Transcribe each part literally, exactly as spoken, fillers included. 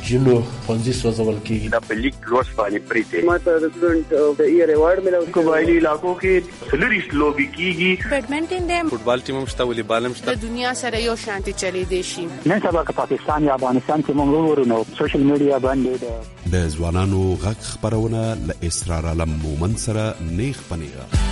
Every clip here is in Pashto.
ژوندو ښوونځي سوځول کېږي. دا په لیک لوست باندې پریته ما ته د سټوډنټ د ایئر ایوارډ ملو. قبایلی علاقو کې سلریست لوبي کېږي. بیډمنټن دی، فوټبال ټیم هم شته، والیبال هم شته. د دنیا سره یو شانتي چلی دی شي. نن سبا که پاکستان یا افغانستان کې موږ ورونو سوشل میډیا باندې د ځوانانو غږ خبرونه له اسرار علم مومن سره نیغ پنیغه.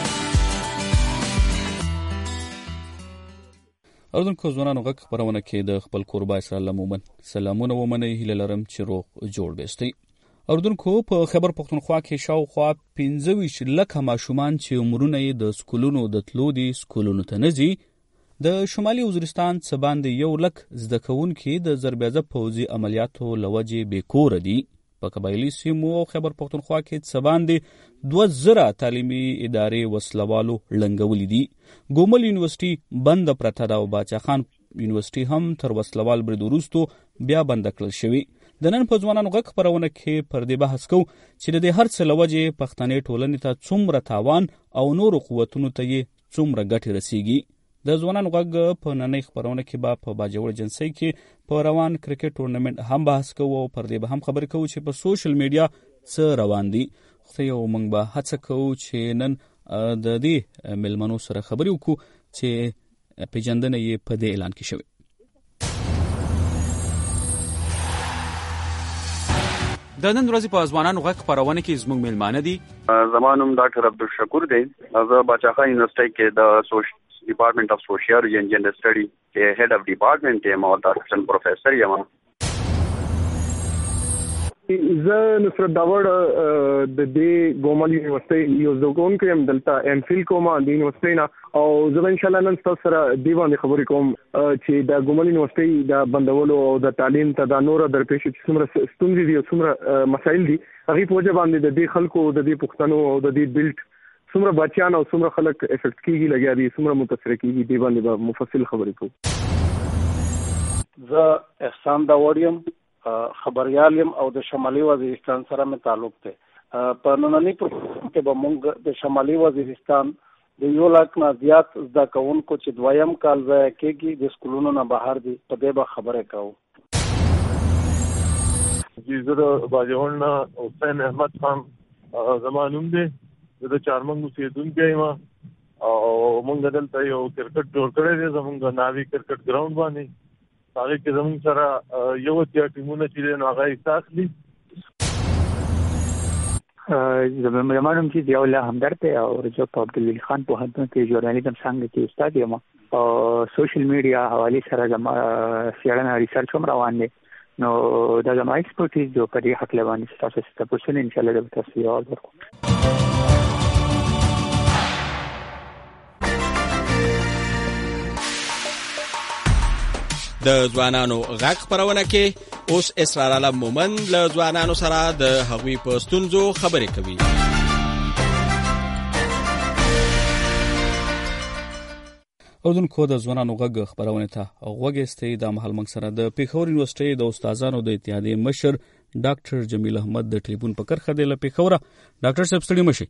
اردوونکو ځوانانو غږ خبرونه کې د خپل کوربه اسرار علم مومن سلامونه ومنئ. هیله لرم چې روغ جوړ بیستئ. اردوونکو په خیبر پښتونخوا کې شاوخوا پنځه ویشت لکه ماشومان چې عمرونه یې د سکولونو د تلو دي سکولونو ته نه ځي. د شمالي وزیرستان څه باندې یو لک زده کوونکي د ضربیازه پوځي عملیاتو له وجې بېکوره دي. په قبایلي سیمو او خیبر پښتونخوا کې څه باندې دوه زره تعلیمي ادارې وسلوالو لنګولې دي. ګومل یونیورسيټي بند پرته ده او باچا خان یونیورسيټي هم تر وسلوال برید وروسته بیا بند کړل شوی. د نن په ځوانانو غږ خبرونه کې پر دې بحث کوو چې د دې هر څه له وجې پښتنې ټولنې ته څومره تاوان او نورو قوتونو ته یې څومره ګټې رسیږي. د ځوانانو غږ په نننۍ خبرونه کې به په باجوړ جنسۍ کې په روان کرکټ ټورنمنټ هم بحث کوو او پر دې به هم خبرې کوو چې په سوشل میډیا څه روان دي. خو یو موږ به هڅه کوو چې نن د دې ملمنو سره خبرې وکړو چې پیژندنه یې په دې اعلان کې شوې. د نن ورځې په ځوانانو غږ خبرونه کې زموږ ملمانه دي. زمانوم ډاکټر عبدالشکور دی. زه باچاخان یونیورسيټي کې د سوشل ډپارټمنټ اف سوشیالوجي اینڈ جنډر سټډي کې هډ اف ډپارټمنټ یم او د اسسټنټ پروفیسور یم. زه نصرت داوړ د دې ګومل یونیورسيټي یو زګون کې هم دلته ام فیل کوم د یونیورسيټي نه او زه ان شاء الله نن تاسو سره دی باندې خبرې کوم چې د ګومل یونیورسيټي د بندولو او د تعلیم ته د نور درپېښ چې څومره ستونزې دي او څومره مسایل دي هغه په وجه باندې د دې خلکو د دې پښتنو او د دې بیلټ څومره بچیان او څومره خلک افیکټ کیږي لګیا دي څومره متاثر کیږي دی باندې به مفصل خبرې کوو. زه احسان داوړ یم، خبريال یم او د شمالي وزیرستان سره مې تعلق دی. په نننۍ پروګرام کې به موږ د شمالي وزیرستان د یو لاک نه زیات زده کوونکو چې دویم کال ضایع کېږي د سکولونو نه بهر دي په دې به خبرې کوو. زه د باجوړ نه حسین احمد خان زما نوم دی. زه د چارمنګ اوسېدونکی یم او موږ دلته یو کرکټ جوړ کړی دی زموږ ناوي کرکټ ګراوند باندې. هغې کې زموږ سره یو اتیا ټیمونه چې دی نو هغه حصه اخلي. زما نوم چې ضیاءالله همدرد دی او رجب په عبدالولي خان پوهنتون کې ژورنالیزم څانګه کې استاد یم او سوشل میډیا حوالې سره زما څېړنه ریسرچ هم روان دی. نو دا زما ایکسپرټیز جو په دې حق باندې تاسو ته پوښتنه ان شاء الله به تاسو یې ورکړم. د ځوانانو غږ خبرونه کې اوس اسرار علم مومن له ځوانانو سره د هغوی په ستونزو خبرې کوي. اردوونکو د ځوانانو غږ خبرونه ته غوږ ایستی. دا مهال موږ سره د پېښور یونیورسيټي د استادانو د اتحادیې مشر ډاکټر جمیل احمد د ټلیفون په کرښه دی له پېښوره. ډاکټر صاحب ستړي مشئ.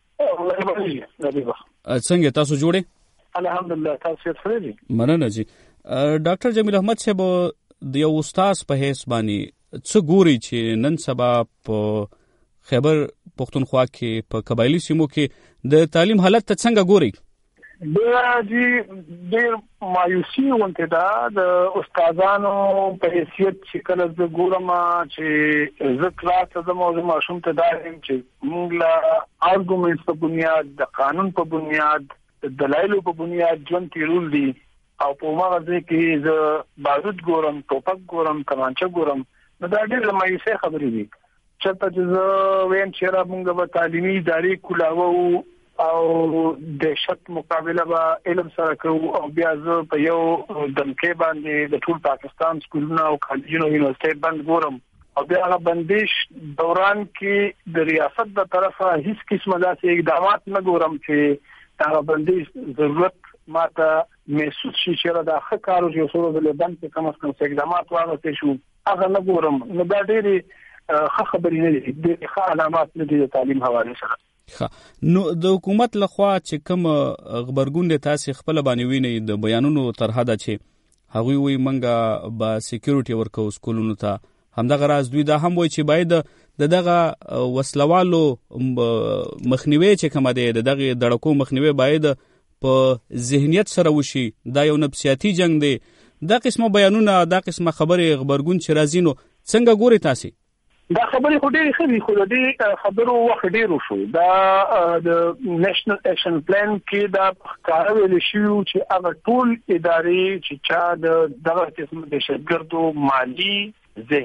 څنګه تاسو جوړې؟ الحمدلله تاسو ښه فرېږئ. مننه جی. ډاکټر جمیل احمد صاحب د یو استاد په حیث باندې څه ګوري چې نن سبا په خیبر پښتونخوا کې په قبایلي سیمو کې د تعلیم حالت ته څنګه ګوري؟ ډېر جی ډېر مایوسي ونته دا د استادانو په حیثیت چې کله زه ګورم چې زه کلاس ته ځم او زه ماشوم ته دا وایم چې موږ له ارګومنټس په بنیاد د قانون په بنیاد د دلایلو په بنیاد ژوند تېرول دي او په هغه ځای کې زه بارود ګورم، ټوپک ګورم، کمانچه ګورم. نو دا ډېر مایوسه خبرې دي. چېرته چې زه وایم چې را موږ به تعلیمي ادارې کولاوو او د شت مقابله به علم سره کوو او بیا زه په یو دمکې باندې د ټول پاکستان سکولونو او کالجونو یونیورسيټي بند ګورم او بیا هغه بندش دوران کې د ریاست د طرفه هیڅ قسمه داسې اقدامات نه ګورم چې هغه بندش ضرورت ماته محسوس شي چې دا ښه کار او چې سره د بند کې کم از کم اقدامات واغستې شو هغه نه ګورم. نو دا ډېرې ښه خبرې نه دي، ډېرې ښه علامات نه دي د تعلیم حوالې سره. نو د حکومت لخوا چې کوم خبرګون دی تاسو خپل باندې وینئ د بیانونو تر حده چې هغوی وایي منګه با سکیورټي ورکو سکولونو ته همدغه راز دوی دا هم وایي چې باید د دغه وسلوالو مخنیوي چې کومه دی د دغه دړکو مخنیوي باید په ذهنیت سره وشي. دا یو نفسیاتي جنگ دی. دا قسمه بیانونه دا قسمه خبرې خبرګون چې راځي نو څنګه ګوري تاسو؟ دا خبرې خو ډېرې ښې دي خو د دې خبرو وخت ډېر وشو. دا د نېشنل اکشن پلان کې دا ښکاره ویل شوي چې هغه ټول ادارې چې چا د دغه قسم دهشتګردو مالي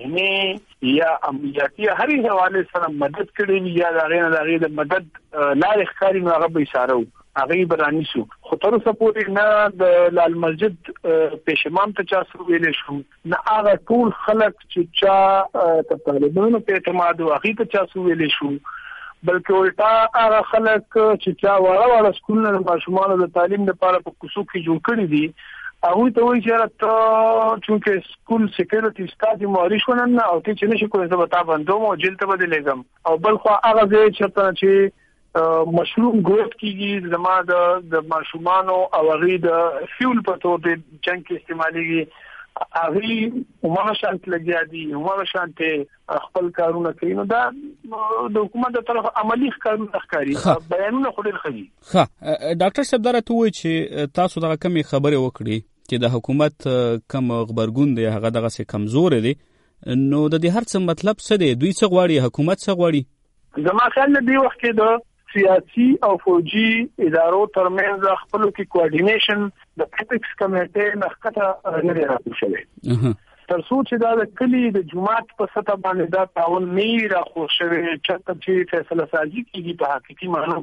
ذهني یا عملیاتي هرې حواله سره مدد کړي یا د هغې نه د هغې د مدد لارې ښکاري نو هغه به اشاره وو هغه برانی شو. خو تر اوسه پورې نه د لال مسجد پېشمام ته چا څه ویلی شو نه هغه ټول خلک چې چا د طالبانو په اعتماد او هغې ته چا څه ویلی شو بلکې الټا هغه خلک چې چا واړه واړه سکولونه د ماشومانو د تعلیم لپاره په کوڅو کې جوړ کړي دي هغوی ته وایي چې ته چونکې سکول سیکیورټي ستا ذمهواري شوه نن او ته چې نشي کولی زه به تا بندوم او جیل ته به دې لېږم او بل خوا هغه ځای چېرته چې مشروع ګروت کیږي زما د د ماشومانو او هغې د فیول په توګه د جنګ کې استعمالېږي هغې هماغه شانت لګیا دي هماغه شانت خپل کارونه کوي نو دا د حکومت د طرف عملي کارونه ښکاري بیانونه خو ډېر ښه دي. ښه ډاکټر صاحب دا راته ووایي چې تاسو دغه کمې خبرې وکړي چې د حکومت کم غبرګون دی هغه دغسې کمزوری دی نو د دې هر څه مطلب څه دی؟ دوی څه غواړي؟ حکومت څه غواړي؟ زما خیال نه دې وخت کې د سیاسي او فوجي ادارو ترمنځ خپلو کې کوارډینیشن د پیپکس کمیټې نه ښکته نه دی راټول شوی تر څو چې دا د کلي د جومات په سطح باندې دا تعاون نه راخور شوی چېرته چې فیصله سازي کېږي په حقیقي معنو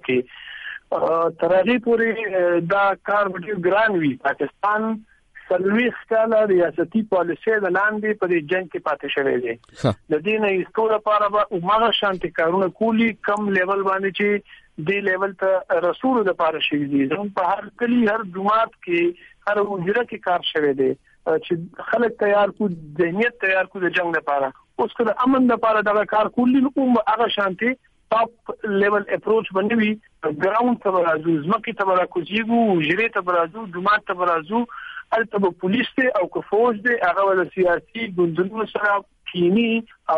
کې تر هغې پورې دا کار به ډېر ګران وي. پاکستان څلوېښت کاله ریاستي پالیسۍ د لاندې په دې جنګ کې پاتې شوی دی. د دې نه ایستو لپاره به هماغه شانتې کارونه کولی کم لیول باندې چې دې لیول ته رسولو لپاره شوي دي. زموږ په هر کلي هر جومات کې هر حجره کې کار شوی دی چې خلک تیار کو ذهنیت تیار کو د جنګ لپاره. اوس که د امن لپاره دغه کار کولی نو هغه شانتې ټاپ لیول اپروچ باندې وي ګراوند ته به راځو ځمکې ته به راکوزېږو حجرې ته به راځو جومات ته به راځو هلته به پولیس دی او که فوج دی هغه به د سیاسي ګوندونو سره کینی او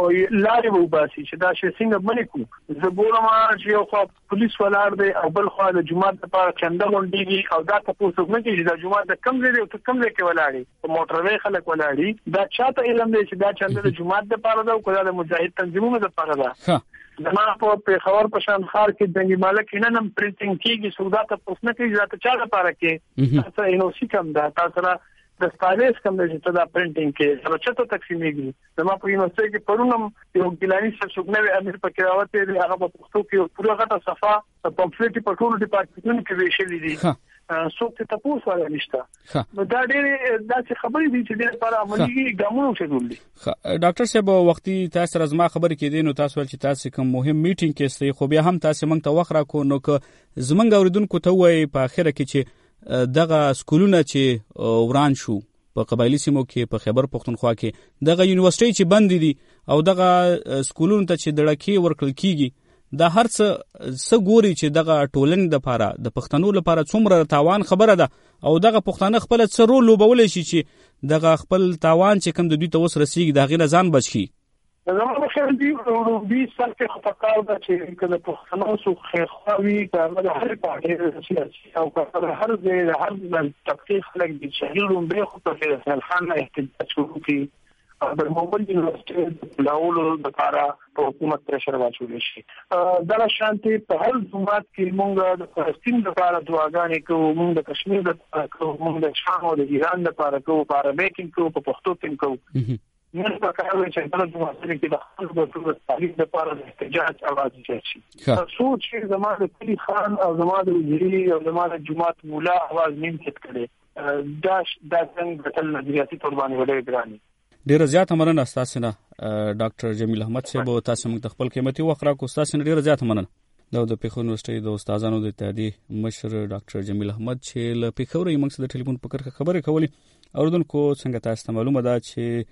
لارې به وباسي چې دا شی څنګه منې کړو. زه ګورم چې یو خوا پولیس ولاړ دی او بل خوا د جومات لپاره چنده غونډېږي او دا تپوس څوک نه کوي چې دا جومات د کوم ځای دی او ته کوم ځای کې ولاړې په موټروی خلک ولاړي دا چاته علم دی چې دا چنده د جومات لپاره ده او که دا د مجاهد تنظیمونو لپاره ده. زما په پېښور په شان ښار کې جنګي ماله کې نن هم پرنټینګ کېږي څوک دا تپوس نه کوي چې دا ته چا لپاره کې تاسو ان او سی کم ده تا سره دستاویز کم دی چې ته دا پرنټینګ کې سره چېرته تقسیمېږي. زما په یونیورسټۍ کې پرون هم یو ګیلاني صاحب څوک نوی امیر پکې راوتی دی هغه په پښتو کې یو پوره غټه صفحه پمفلیټ په ټولو ډپارټمنټونو کې ویشلي دي څوک ته تپوس والا نشته. نو دا ډېرې داسې خبرې دي چې ډېر لپاره عملي ګامونه وشدول دي. ډاکټر صاحب وختي تاسو سره زما خبرې کېدې نو تاسو ویل چې تاسو کوم مهم میټینګ کې استئ خو بیا هم تاسو موږ ته وخت راکو نو که زمونږ اوریدونکو ته وایي په اخره کې چې دغه سکولونه چې وران شو په قبایلی سیمو کې په خیبر پختونخوا کې دغه یونیورسيټي چې بند دي او دغه سکولونو ته چې دړکې ورکړل کیږي دا هر څه څه ګوري چې دغه ټولنې لپاره د پښتنو لپاره څومره تاوان خبره ده او دغه پښتانه خپل څه رول لوبولی شي چې دغه خپل تاوان چې کوم د دوی ته اوس رسیږي د هغې نه ځان بچ کړي. زما په خیال دي دوی سر کې خو پکار ده چې که د پښتنو څوک خیرخوا وي که هغه د هرې پارټۍ سیاسي او که هغه د هر ځای د هر طبقې خلک دي چې هغې لومړی خو په فیصل خان نه احتجاج شروع کړي او د موبایل یونیورسټۍ د لاولو لپاره په حکومت پرېشر واچولی شي. دغه شانتې په هر جومات کې موږ د فلسطین لپاره دعاګانې کوو موږ د کشمیر لپاره کوو موږ د شام او د ایران لپاره کوو په عربۍ کې کوو په پښتو کې کوو. نن په کار وایي چې دغه جوماتونه کې د خلکو د تعلیم لپاره د احتجاج اواز زیات شي. څو چې زما د کلي خان او زما د وزیري او زما د جومات مولا اواز نیم کټ کړي دا دا څنګه بدل نظریاتي تور باندې وړي ګراني. ډیره زیاته مننه تاسو نه ډاکټر جمیل احمد صاحب تاسو موږ د خپل قیمتي وخت راکو تاسو نه ډیره زیاته مننه. دا د پیښور یونیورسيټي د استادانو د اتحادیې مشر ډاکټر جمیل احمد چې له پیښور یې موږ سره د ټلیفون په کرښه خبرې کولې. اوردونکو څنګه تاسو ته معلومه ده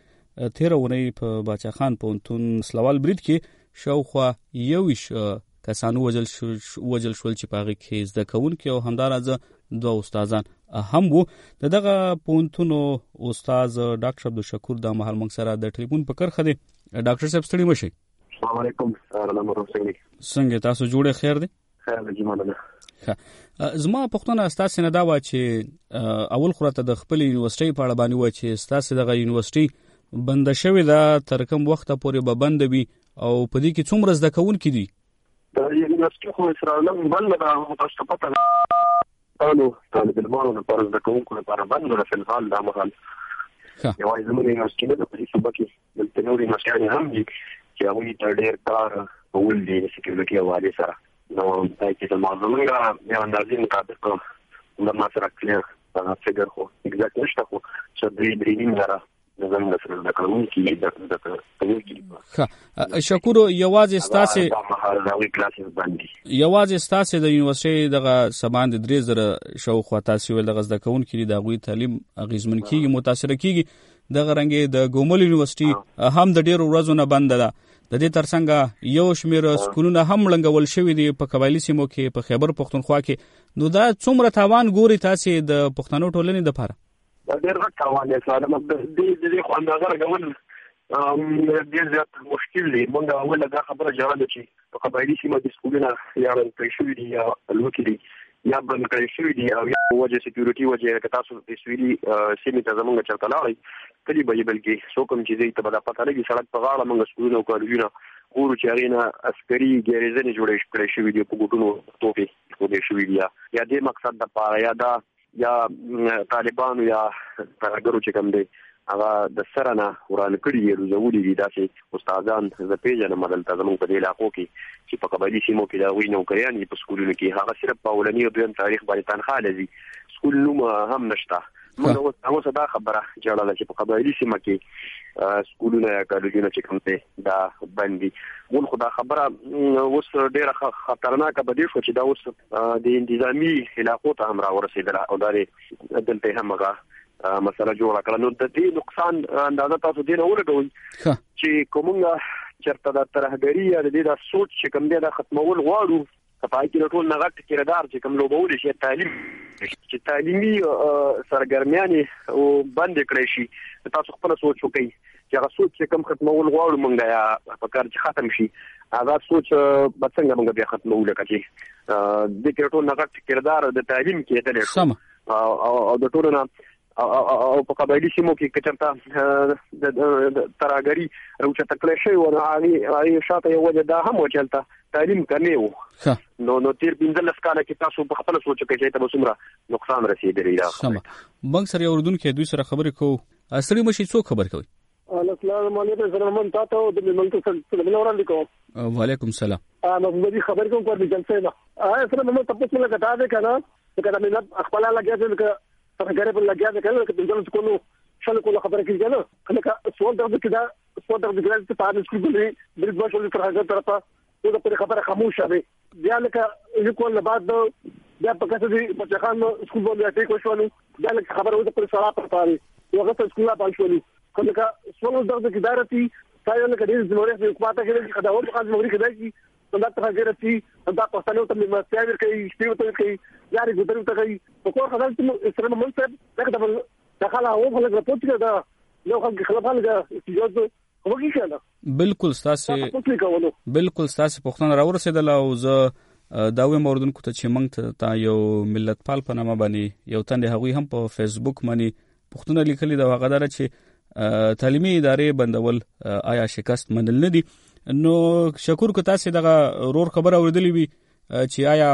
چې تیر اونۍ په باچا خان پوهنتون سلوال برید کې شاوخوا یویش کسانو وجل شول وجل شول چې په هغه کې زده کوونکي او همدارنګه دوه استادان هم وو. دغه پونتونو استاد ډاکټر عبدالشکور د مهال موږ سره د ټلیفون په کرخه دی. ډاکټر صاحب ستړي مشي. السلام علیکم. څنګه تاسو جوړه خیر دی؟ خیر دی جمانه. زما پښتنه استاد نه دا و چې اول خورته د خپل یونیورسيټي په اړه باندې و چې استاد دغه یونیورسيټي بند شوی دا تر کوم وخت پورې به بند وي او په دې کې څومره زده کوونکي دي؟ د یونیورسيټي خو اسرائیل بند ده متاسفه قالوا طالب المال لپاره زده کوونکو لپاره بند ده په حال دا مهال. یو ځای زموږ یونیورسيټي د پولیسو بکې د تنوري مسایل هم دي چې هغه ته ډېر کار کول دي د سکیورټي حواله سره. نو دا چې د موضوعونو یو اندازې مطابق د ما سره کلیر هغه فګر خو اګزاکټ نشته خو چې درې درې نیم زره د زموږ سره د قانوني د د قانوني. ښه شکور یوازې ستاسو یوازې ستاسو د یونیورسيټي دغه سباند درې زره شاوخوا تاسو ول دغه زده کوونکي د غوي تعلیم اغیزمن کیږي متاثر کیږي. دغه رنګ د ګومل یونیورسيټي هم د ډیرو ورځو نه بند ده. د دې ترڅنګ یو شمیر سکولونه هم لنګول شوی دی په قبایلی سیمو کې په خیبر پښتونخوا کې. نو دا څومره تاوان ګوري تاسو د پښتنو ټولنې لپاره؟ دا ډېر غټ تاوان دی. ساده د دې د خو اندازه راغون ډېر زیات مشکل دی. موږ اوله دا خبره جوړه چې په قبایلی سیمو کې سکولونه یا پرې شوی دي یا لوکي دي یا بند کړی شوی دي او یا وجه سکیورټي وجه که تاسو د سویلي سیمې ته زمونږ چرته لاړئ کلی به یې بلکې څوک هم چې دی ته به دا پته لګي سړک په غاړه موږ سکولونه او کالجونه ګورو چې هغې نه عسکري ګیرېزنې جوړې کړی شوي دي په ګوټونو توپې ښودې شوي دي یا دې مقصد دپاره یا دا یا طالبانو یا ترهګرو چې کوم دی هغه د سره نه ورانه کړي دي روزولي دي. داسې استادان زه پېژنم دلته زموږ په دې علاقو کې چې په قبایلي سیمو کې د هغوی نوکریان دي په سکولونو کې هغه صرف په اولني او دویم تاریخ باندې تنخواه لري. سکول نوم هم نشته. موږ اوس دا خبره جوړه چې په قبایلي سیمه کې سکولونه یا کالجونه چې کوم دي دا بند دي. موږ خو دا خبره اوس ډېره خطرناکه به دې شو چې دا اوس د انتظامي علاقو ته هم راورسېدله او دا دلته هم هغه مسله جوړه کړه. نو د دې نقصان اندازه تاسو دې نه ولګوئ چې کومه چرته د ترهګري یا د دې د سوچ چې کوم دی دا ختمول غواړو په پای کې ټول نغټ کردار چې کوم لوبول شي تعلیم چې تعلیمي سرګرمیانې او بند کړی شي تاسو خپل سوچ وکړئ چې هغه سوچ چې کوم ختمول غواړو مونږ یا په کار چې ختم شي هغه سوچ به څنګه مونږ بیا ختمول کړي. د کې ټول نغټ کردار د تعلیم کې دلې شو او د ټولو نه او په قبایلی سیمو کې کچرته د ترهګري راوچته کړی شوی و نو هغې شاته یو وجه دا هم و چې هلته تعلیم کمې و. نو نو تېر پنځلس کاله کې تاسو په خپله سوچ وکړئ چې ته به څومره نقصان رسېدلی دا خبرې. موږ سره یو اردونکی دوی سره خبرې کوو. ستړي مشئ څوک خبرې کوئ؟ السلام علیکم سلامون تاسو د ملک سره وړاندې کوم. وعلیکم السلام. محمد خبرې کوم پر جلسه نه آیا سره موږ تاسو له کتا ده کنه کله ملت خپل لګیا دي هغه په لګیا ده کنه چې دغه کولو شل کولو خبره کیږي نه کله سوال درته کدا سوال درته کدا چې په دې سکول کې بل ځای شول تر هغه طرفه دا په خبره خاموشه ده. بیا لکه یو کول بعد بیا په کڅ دي په ځخان سکول باندې اټیک وشول بیا لکه خبره وځه پر سره پر پاره یو هغه سکول لا پښولي کله سوال درته کدا راتي ځای لکه دې زموږه په حکومت کې چې دا ور په خاص موري کېدای شي دا ته غیرتي دا پښتنو ته مستعمر کوي شپې ته کوي یاري ګذرو ته کوي په کور خدای ته سره منصب دغه دخل هو خلک راپورټ کړه دا یو خلک خلاف هغه استجابه وږي کنه. بالکل تاسو بالکل تاسو پښتون راورسېدل او زه دا وې موردونکو ته چې موږ ته یو ملت پال په نامه باندې یو تند هغوی هم په فیسبوک باندې پښتون لیکلي دا هغه دره چې تعلیمي ادارې بندول آیا شکست منل نه دي. نو شکر کو تاسو دغه رور خبر اوریدلې وي چې آیا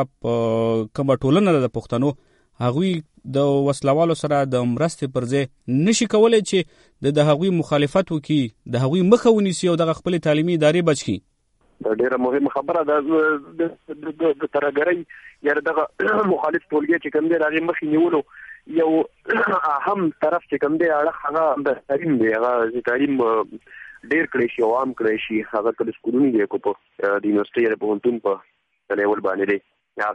کومه ټولنه د پښتنو هغوی د وسلوالو سره د مرستې پر ځای نشي کولای چې د هغوی مخالفت وکړي د هغوی مخه ونیسي او دغه خپل تعلیمي ادارې بچ کړي. دا ډیره مهمه خبره ده د ترهګرۍ یا دغه مخالف ټولګي چې کوم دی هغې مخې نیولو یو اهم طرف چې کوم دی اړخ هغه د تعلیم دی. هغه تعلیم ډیر کړی شي عوام کړی شي هغه کله سکولونه دی کو په د یونیورسيټي یا پوهنتون په لیول باندې دی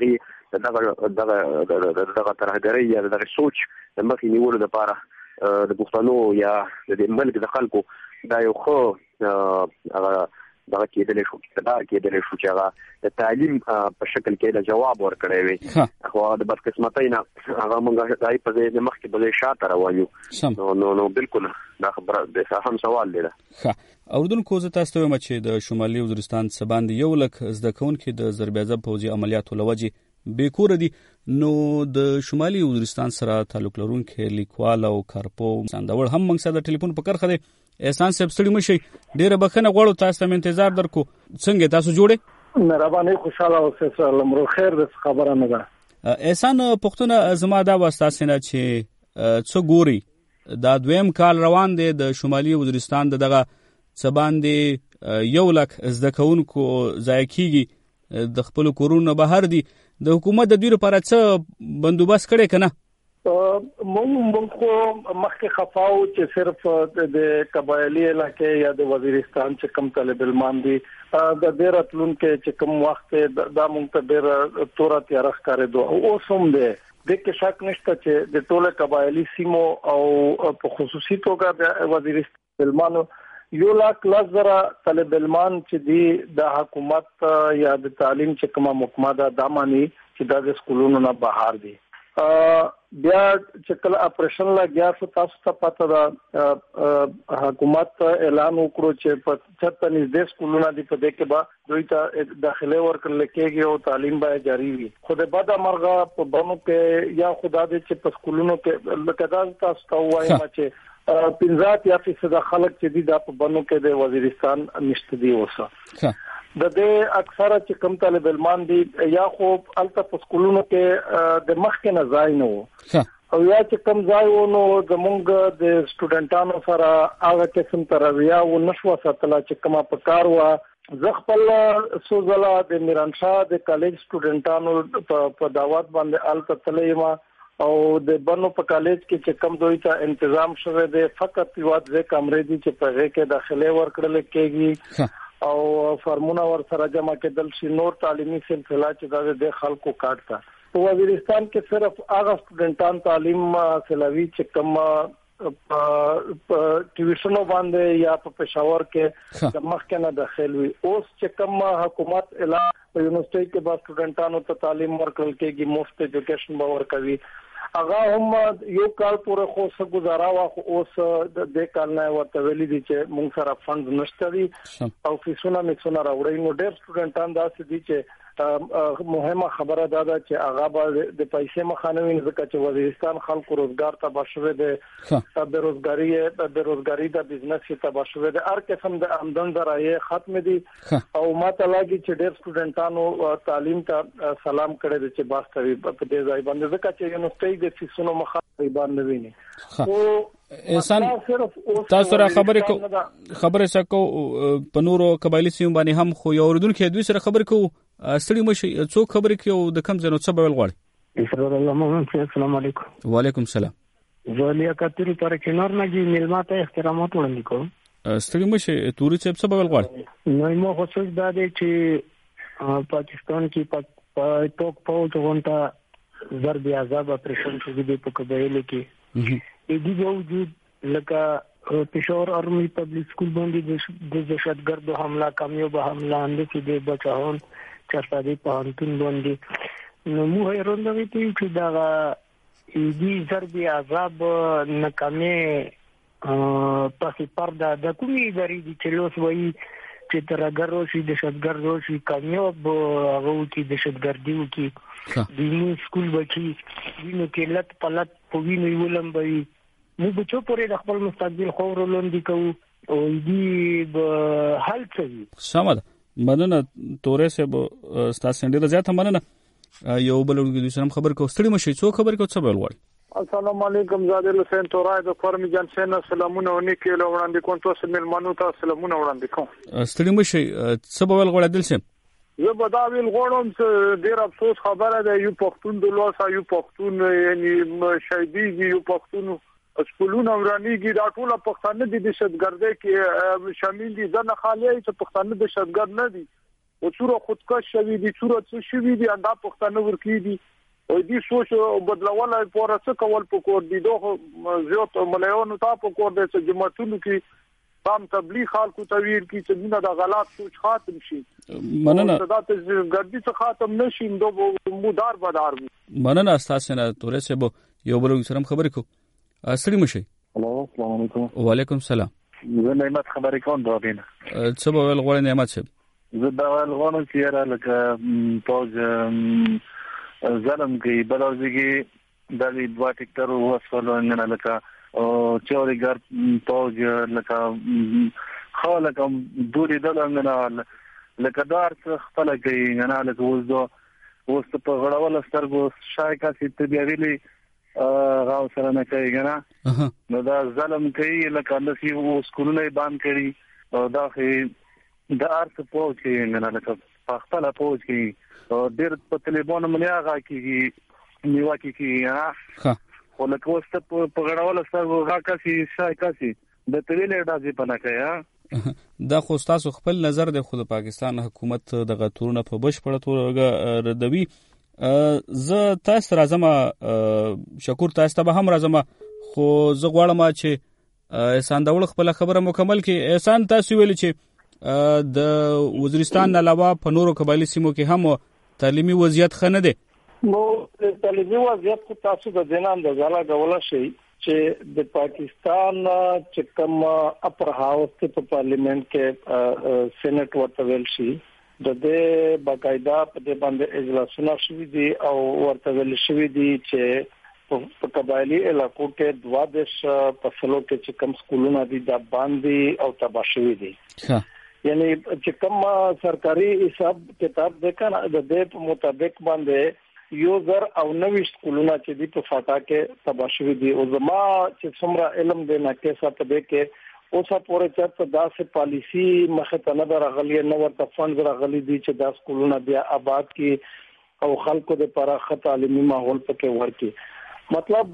هغه دغه دغه دغه ترهګرۍ یا دغه سوچ د مخې نیولو لپاره د پښتنو یا د ملک د خلکو دا یو خو هغه دا کېدل شو دا کېدل شو چې هغه د تعلیم په شکل کې د جواب ورکړی وي خو د بدقسمتۍ نه هغه موږ دای په دې مخکې په دې شاته روانو نو نو نو بالکل دا خبره د هم سوال دی ښه اوردونکو زه تاسو ته وایم چې د شمالي وزیرستان څخه باندې یو لک زده کوونکي د ضربېعضب پوځي عملیاتو لوجې بیکور دي نو د شمالي وزیرستان سره تعلق لرونکي لیکوال او کارپو سندور هم موږ سره د ټلیفون په کرخه دي احسان صاحب ستړي مشي ډیره بخنه غواړو تاسو ته انتظار درکو څنګه تاسو جوړه مهرباني خوشاله اوسئ لمرو خیر د خبره نه ده احسان پښتون زما دا واسطه نه چې څو ګوري دا دویم کال روان دی د شمالي وزیرستان دغه سباندې یو لک زده کوونکو ځای کیږي د خپل کورونو بهر دي د حکومت د دوی لپاره څه بندوبست کړي کنه مونږ مونږ خو مخکې خفاو چې صرف د قبایلی علاقې یا د وزیرستان چې کم طالب علمان دي د ډیر اتلون کې چې کم وخت دا مونږ ته ډیر تور تیار ښکارېدو او سوم دی د کې شک نشته چې د ټوله قبایلی سیمو او په خصوصي توګه د وزیرستان علمانو یو لاک لزر طالب علمان چې دی د حکومت یا د تعلیم چې کومه محکمه ده دا مانی چې د سکولونو نه بهر دي بیا چې کله اپریشن لا گیا څه تاسو ته پته ده حکومت اعلان وکړو چې په چته نږدې سکولونه دي په دې کې به دوی ته داخله ورکړل کېږي او تعلیم به جاری وي خو د بعد مرغه په بانو کې یا خدا دې چې په سکولونو کې لکه دا تاسو ته وایم چې پنځه یا فیصد خلک چې دي د په بانو کې د وزیرستان نشته دي اوسه د دې اکثره چې کم طالب علمان دي یا خو الته په سکولونو کې د مخکې نه ځای نه وو او یا چې کم ځای و نو زمونږ د سټوډنټانو سره هغه قسم ترویه و نشو ساتله چې کومه په کار و زه خپل سوزله د میرانشاه د کالج سټوډنټانو په دعوت باندې الته تللی ما او د بنو په کالج کې چې کم دوی ته تنظیم شوه د فقط یو ځای کمرې دي چې په هغه کې داخله ورکړل کېږي او فرمونه ور سره جمع کېدل شي نور تعلیمي سلسله چې د خلکو کاټه په وزیرستان کې صرف هغه سټوډنټان تعلیم حاصلوي چې کوم په ټیوشنو باندې یا په پېښور کې د مخکې نه داخل وي اوس چې کوم حکومت اعلان په یونیورسيټي کې با سټوډنټانو ته تعلیم ورکړل کېږي مفت ایجوکیشن به ورکوي هغه هم یو کال پورې خو څه گزارا واخو اوس د دې کال نه ورته ویلي دي چې موږ سره فند نشته دي او فیسونه میڅونه راوړي نو ډېر سټوډنټان داسې دي چې مهمه خبره دا ده چې هغه به د پیسې مخانوي ځکه چې وزیرستان خلکو روزګار ته بشوي د بیروزګاری د بیروزګاری د بزنس ته بشوي د هر قسم د آمدن ذرایع ختم دي او ماته لګي چې ډېر سټوډنټانو تعلیم ته سلام کړي دي چې باستوي په دې ځای باندې ځکه چې یونیورسيټي د فیسونو مخاطب باندې ویني او انسان تاسو را خبرې کو خبرې سکو په نورو قبایلی سیمو باندې هم خو یو اردوونکو دوی سره خبرې کو ستړي مشي څو خبرې کوي او د کم ځنو څه بول غواړي اسرار الله محمد السلام علیکم وعلیکم السلام زولیا کتری پر کینور نه جی ملماته احترامات وړاندې کوم ستړي مشي توري څه بول غواړي نو مو خصوص دا دی چې پاکستان کې په ټوک پوج غونټه ضرب عذاب اپریشن شوی دی په قبایل کې ا دې وجود لکه پېښور ارمي پبلک سکول باندې د دهشتګرد حمله کامیاب حمله اند چې د بچاون چرته په انتون باندې نو مو هیروندوي چې دا دې ضرب عذاب ناکامه په پرده د کومي ادارې دي چې لوس وایي چې ترګر روشي دهشتګرد روشي کامیاب هغه کې دهشتګردي وکي د نو سکول بچي وینو کې لټ پلټ په وینو ولمبوي نو بچو پورې د خپل مستقبل خور لاندې کوو او دې به حل کوي سمه مننه تورې سه ستاسو ډیره زیاته مننه یو بل ورګي سلام خبر کو ستړي مشي څو خبر کو څه بل وړي السلام علیکم زادل حسین تورای د فرمی جان سین سلامونه ونی کې وړاندې کوم تاسو ملمنو ته سلامونه وړاندې کوم ستړي مشي څه بل وړي دل سم زه به دا ویل غواړم چې ډیر افسوس خبره ده یو پښتون د لوسا یو پښتون یعنی شهیدی یو پښتون سکولونه ورانیږي دا ټول پښتانه د دهشتګردۍ کې شامل دي ځنه خالی چې پښتانه دهشتګرد نه دي او څوره خودکش شوی دي څوره څه شوی دي دا پښتانه ورکی دي او دې سوچ بدلول پورې څه کول پکور دي دوه زیات مليون ته پکور دي چې جماعتونو کې قام تبلیغ خلکو ته ویل کی چې موږ د غلط سوچ خاتم شي مننه دا ته ګردی څخه خاتم نشي نو مو دار بدار مننه تاسو نه تورې سبو یو بل سره خبرې کو اسړی مشي هلو السلام علیکم وعلیکم السلام زه نعمت خبرې کوم دا دینه څه به ول غوړې نعمت شه زه دا ول غواړم چې را لکه پوز ظلم کوي بلوزګي د دې دوه ټیکټر وسولو نه لکه او چوريګر پوز لکه خالق دوري دلنګ نه لکه دار څخه خپل کوي نه لکه وځو وست په غړول سترګو شای کا سي ته ویلي غاو سره نه کوي کنه نو دا ظلم کوي لکه لسی او سکولونه باندې کړي او دا خې د ارث پوج کې نه لکه خپل پوج کې او ډېر په ټلیفون باندې هغه کې نیوا کې کې ها خو لکه وست په غړول سترګو غا کا سي شای کا سي د تللې دازي پنه کوي دا خو تاسو خپل نظر د خود پاکستان حکومت د غتورونه په بشپړه توګه ردوي زه تاسو راځم شکر تاسو ته هم راځم خو زه غواړم چې احسان داول خپل خبره مکمل کړي. احسان تاسو ویل چې د وزیرستان علاوه په نورو قبایلی سیمو کې هم تعلیمي وضعیت ښه نه دی. نو تعلیمي وضعیت خو تاسو د دینه اندازه لګولای شئ چې د پاکستان چې کوم اپر هاوس په پارلیمنت کې سېنات ورته ویل شي د دې باقاعده په دې باندې اجلاسونه شوي دي او ورته ویل شوي دي چې په قبایلی علاقو کې دوا دیش فصلو کې چې کوم سکولونه دي د باندې او تباہ شوي دي. یعنی چې کوم سرکاري حساب کتاب د کنه د دې په مطابق باندې یو زر او نوي سکولونه چې دي په فاټا کې تباہ شوي دي او زما چې څومره علم دی نه کې څه په دې کې اوسه پورې چې داسې پالیسی مخه ته نه راغلي نه ورته فند راغلي دي چې دا سکولونه بیا آباد کی او خلکو د پراخه تعلیمي ماحول پکې ورکي. مطلب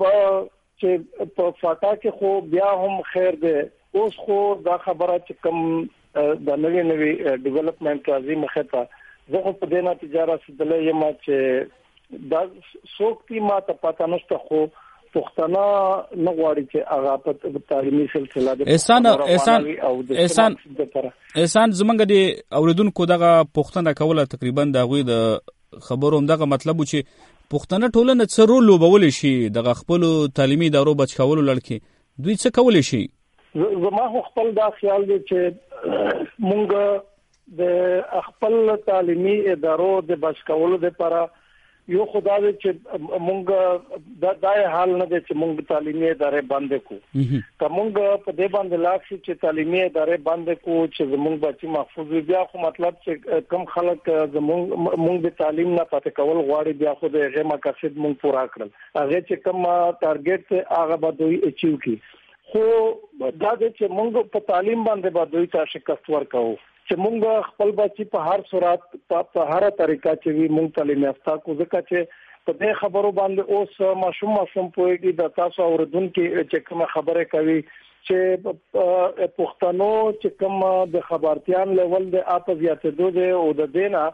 چې په فاټا کې خو بیا هم خیر دی اوس خو دا خبره چې کوم د نوې نوې ډیولپمنٹ راځي مخه ته زه په دې نتیجه رسیدلې یم چې دا سوکتی ما ته پاتہ نشته خو پښتانه نه غواړي چې هغه په تعلیمي سلسله د احسان احسان احسان احسان زمونږ د اوریدونکو دغه پښتنه کوله تقریبا د غوي د خبرو هم دغه مطلب و چې پښتنه ټولنه څه رول لوبول شي دغه خپل تعلیمي دارو بچ کولو لړکی دوی څه کول شي. زما خپل دا خیال دی چې مونږ د خپل تعلیمي ادارو د بچ کولو لپاره یو خدای دې چې مونږ دا دای حال نه دي چې مونږ تعلیمي ادارې باندې کو کومګ په دې باندې لاکشي چې تعلیمي ادارې باندې کو چې زمونږ بچي محفوظ وي بیا خو مطلب چې کم خلک زمونږ مونږ د تعلیم نه پاتې کول غواړي بیا خو د هغه مقاصد مونږ پورا کړل هغه چې کم ټارګټ هغه به دوی اچیو کی خو دا چې مونږ په تعلیم باندې به دوی ته شکست ورکاو چې مونږ خپل بچي په هر صورت په هر طریقه چې وی مونږ تعلیم یافته کو ځکه چې په دې خبرو باندې اوس ماشوم ماشوم پوهیږي د تاسو اوردونکو چې کوم خبره کوي چې پښتنو چې کوم د خبرتيان لیول د اپ زیاتېدو دی او د دینه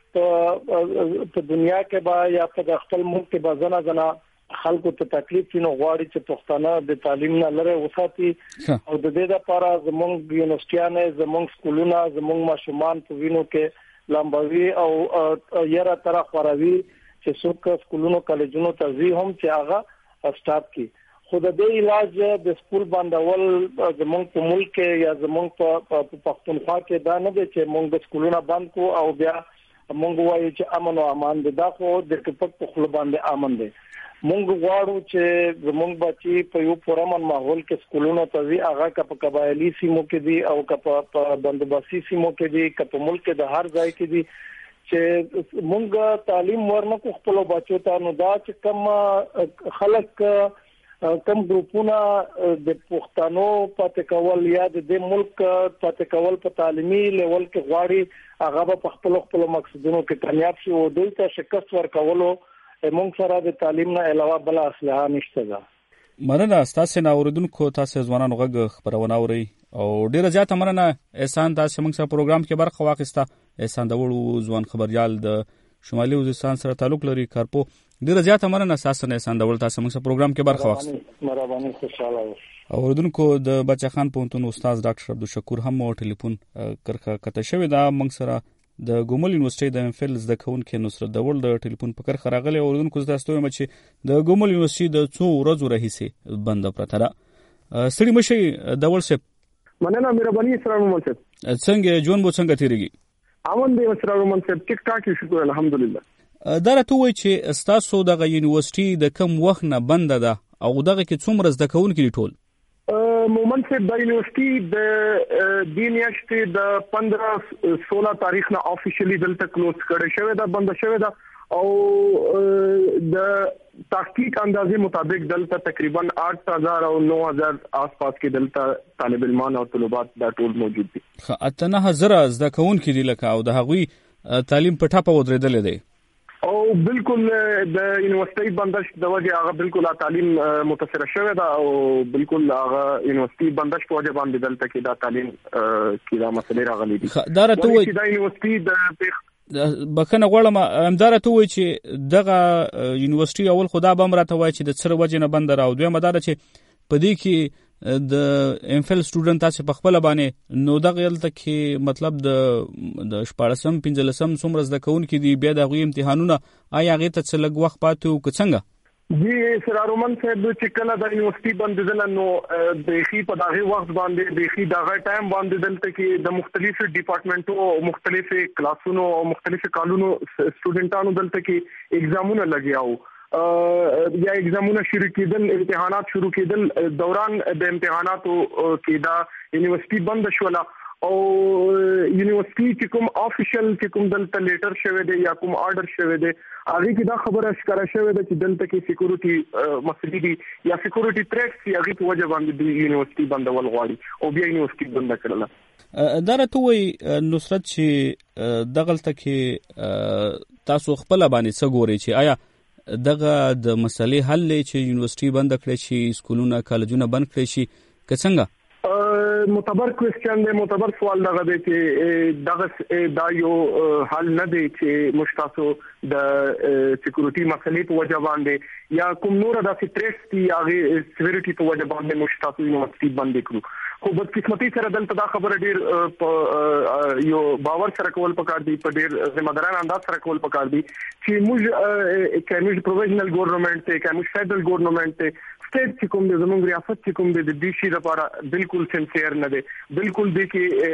په دنیا کې با یا په خپل ملک کې با زنه زنه خلکو ته تکلیف نه غواړي چې پښتانه د تعلیم نه لره وساتي او د دې لپاره زموږ یونیورسيټیانه زموږ سکولونه زموږ ماشومان په وینو کې لامبوي او یره تر خوروي چې څوک سکولونو کالجونو ته ځي هم چې هغه سٹارټ کی خود د علاج د سکول باندول زموږ په ملک یا زموږ په پښتونخوا کې دا نه دي چې موږ د سکولونو بند کو او بیا موږ وایو چې امن او امان دي دا خو د ټپک په خپل باندې امن دي. مونږ غواړو چې زموږ بچي په یو پرامن ماحول کې سکولونو ته وي هغه کا په قبایلی سیمو کې دي او کا په بندوبستي سیمو کې دي کا په ملک د هر ځای کې دي چې مونږ تعلیم ورنکو خپل بچو ته نو دا چې کم خلک کم ګروپونه د پښتنو پاتې کول یا د ملک پاتې کول په تعلیمي لیول کې غواړي هغه په خپل خپل مقصدونو کې کامیاب شي او دوی ته شکست ورکولو مونږ سره د تعلیم نه علاوه بل اصله نشته ده. مننه تاسو نه اوریدونکو تاسو ځوانانو غږ خبرونه اوري او ډیره زیاته مننه احسان تاسو موږ سره پروګرام کې برخه واخیسته. احسان د وړو ځوان خبريال د شمالي وزیرستان سره تعلق لري کارپو ډیره زیاته مننه تاسو نه سندول تاسو موږ پروګرام کې برخه واخیسته. مهرباني خوشاله اوسئ. اوردونکو د بچخان پوهنتون استاد ډاکټر عبدالشکور هم مو ټلیفون کرخه کته شوی دا موږ سره د ګومل یونیورسيټي د امفل زده کوونکو نصرت دول د ټلیفون په کرخه راغلی. اوردونکو تاسو ته چې د ګومل یونیورسيټي د څو ورځو راهیسې بند پرته ده. سړي مشي دول سپ مننه مهرباني اسرار مومن صاحب. څنګه جون بو څنګه تیریږي؟ امن دی اسرار مومن صاحب ټیک ټاک شکر الحمدلله. دا راته وایي چې تاسو د یونیورسيټي د کم وخت نه بند ده او دغه کې څومره زده کوونکي ټول؟ مومن صاحب د یونیورسيټي د د میاشتې د پندرہ سولہ تاریخ نه افیشلی دلته کلوز کړی شوی دا بند شوی دا او د تحقیق اندازې مطابق دلته تقریبا آٹھ ہزار او نو ہزار آس پاس کې دلته طالب علمان او طلبات دا ټول موجود دي. اته نه هزار زده کوونکي دي لکه او د هغوی تعلیم په ټاپه ودرېدل دي او بالکل د یونیورسيټي بندش د وجه هغه بالکل تعلیم متاثر شوی دا او بالکل هغه یونیورسيټي بندش په وجه باندې دلته کې دا تعلیم کې دا مسلې راغلي دي. دا راته وایي دا یونیورسيټي د بکنه غواړم امدار ته وایي چې دغه یونیورسيټي اول خدا به امراته وایي چې د څر وجه نه بند راو دوی مدار چې په دې کې د امفل سټوډنټ تاسو په خپل باندې نو دغه یلته کې مطلب د د شپږم پنځلسم څومره زده کوونکي دي بیا د غوي امتحانونه آیا هغه ته څه لږ وخت پاتې او څنګه؟ جی سرارومن صاحب چې کله د یونیورسيټي باندې نو د خي په دغه وخت باندې د خي دغه ټایم باندې دلته کې د مختلفو ډپارټمنټو او مختلفو کلاسونو او مختلفو کالونو سټوډنټانو دلته کې ایگزامونه لګیاو یا ایگزامونه شروع کېدل امتحانات شروع کېدل دوران د امتحاناتو کې دا یونیورسيټي بند شوله او یونیورسيټي چې کوم افیشل چې کوم دلته لیټر شوی دی یا کوم آرډر شوی دی هغه کې دا خبره ښکارا شوی دی چې دلته کې سکیورټي مسلې دي یا سکیورټي تھریټس یا هغه په وجه باندې د یونیورسيټي بندول غواړي او بیا یونیورسيټي بند کړل. دا راته وایي نصرت چې دغلته کې تاسو خپل باندې څه ګوري چې آیا دغه د مسلې حل چې یونیورسيټي بند کړي شي سکولونه کالجونه بند کړي شي که څنګه؟ معتبر کوېسچن دی معتبر سوال دغه دی چې دغه دا یو حل نه دی چې مشتاسو د سکیورټي مسلې په وجه باندې یا کوم نور د ثریټس دی هغه سیوریټي په وجه باندې مشتاسو یونیورسيټي بند کړو. خو بد قسمتي سره دلته دا خبره ډیر یو باور سره کول پکار دی په ډیر ذمہ دارانه انداز سره کول پکار دی چې موږ کمیج پروویژنل ګورنمنت ته کمیج فدرل ګورنمنت ته سټیټ چې کوم د زموږ ریاست چې کوم د دې شي لپاره بالکل سنسیر نه دی بالکل د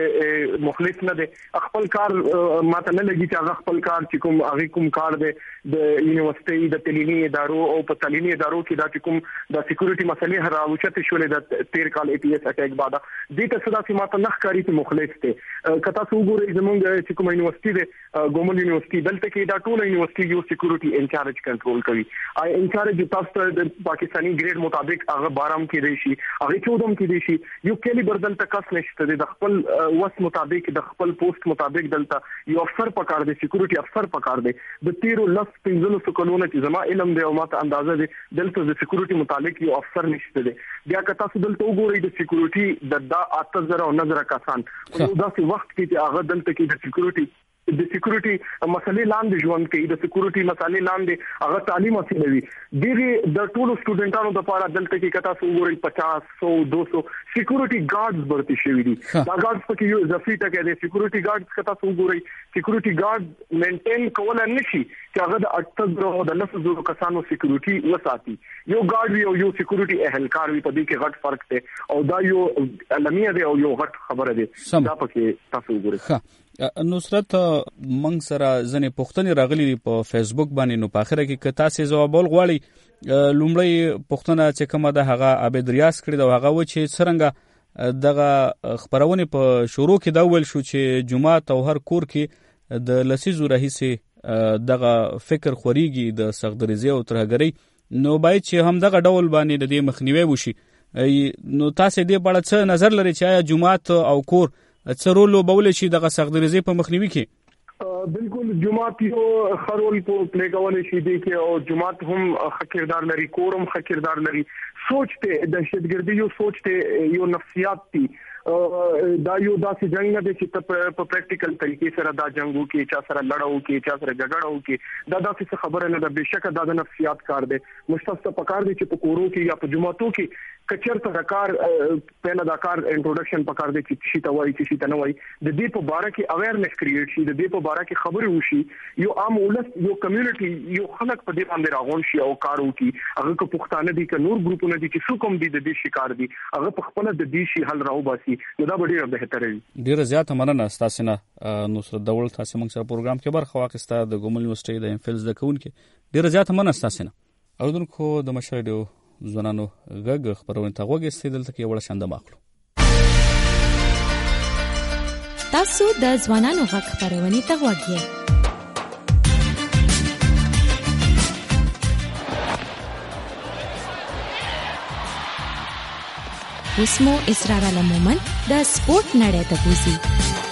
کې مخلص نه دی خپل کار ماته نه لګي چې هغه خپل کار چې کوم هغه کوم کار دی د یونیورسيټي د تعلیمي ادارو او په تعلیمي ادارو کې دا چې کوم د سکیورټي مسلې راوچته شولې د تیر کال ای پی ایس اٹیک بعد دې ته صدا چې ماته نه ښکاری چې مخلص دی کته څو ګورې زموږ چې کوم یونیورسيټي دی ګومل یونیورسيټي دلته کې دا ټول یونیورسيټي یو سکیورټي انچارج کنټرول کوي آی انچارج تاسو د پاکستاني ګریډ مطابق هغه بارم کې دی شي هغه چودم کې دی شي یو کلی بدل تکس نشته د خپل وس مطابق د خپل پوسټ مطابق دلته یو افسر پکار دی سکیورټي افسر پکار دی د تیرو لس پنځلو سکولونو چې زما علم دی او ماته اندازه دی دلته د سکیورټي متعلق یو افسر نشته دی بیا که تاسو دلته وګورئ د سکیورټي د دا اته زره او نظر کسان په داسې وخت کې چې هغه دلته کې د سکیورټي د سکیورټي مسلې لاندې ژوند کوي د سکیورټي مسلې لاندې هغه تعلیم حاصلوي دغه د ټولو سټوډنټانو لپاره دلته کې کته سو ګوري پچاس سو دو سو سکیورټي ګارډز برتي شوی دي دا ګارډز پکې یو اضافي ټکی دی سکیورټي ګارډز کته سو ګوري سکیورټي ګارډ مینټین کول نه شي چې هغه د اټه زره د لس زره کسانو سکیورټي وساتي یو ګارډ وی او یو سکیورټي اهلکار وی په دې کې غټ فرق دی او دا یو علمي دی او یو غټ خبره دی دا پکې تاسو ګورئ. نصرت منګ سره ځنې پوښتنې راغلي په فیسبوک باندې نو په اخره کې که تاسو ځواب غواړئ لومړی پوښتنه چې کومه ده هغه عبد ریاض کړی دا هغه و چې څنګه دغه خبرونه په شروع کې دا ول شو چې جمعه او هر کور کې د لسیزو رئیسه دغه فکر خوريږي د سغدريزي او ترهګري نو باید چې هم دغه ډول باندې د دې مخنیوي وشي نو تاسو دې په اړه څه نظر لرئ چې آیا جمعه او کور څه رول وبول شي دغه سغدريزي په مخنیوي کې؟ بالکل جماعت یو خرول په پلی کولای شي دی کې او جماعت هم خکردار لري کورم خکردار لري سوچ ته دهشتګردي یو سوچ ته یو نفسیات دي دا یو داسې جنگ نه دی چې په پریکټیکل طریقې سره دا جنگو کې چا سره لړاو کې چا سره جګړه کې دا داسې خبره نه ده بهشکه دا د نفسیات کار دی مشترک پکار دی چې په کورو کې یا په جماعتو کې کچرته د کار پهلا دا کار انټروډکشن پکار دی چې شي ته وایي چې شي ته نه وایي د دې په باره کې اویرنس کریټ شي د دې په باره کې خبرې وشي یو عام ولس یو کمیونټي یو خلک په دې باندې راغون شي او کار وکړي هغه کو پښتانه دي ک نور ګروپونه دي چې څوک هم دي د دې شکار دي هغه په خپل د دې شي حل راو باسي نو دا ډیره بهتره وي. ډیره زیاته مننه تاسو نه نصرت دول تاسو موږ سره پروګرام کې برخه واخیسته د ګومل یونیورسيټي د ام فل د کوونکې ډیره زیاته مننه تاسو نه. اوردونکو د مشاهده ځوانانو غږ خبرونه ته وګورئ دلته کې وړ شاند ماخلو. تاسو د ځوانانو غږ خبرونه ته وګورئ. اسمو اسرار علمومن د سپورت نړۍ ته بوزي.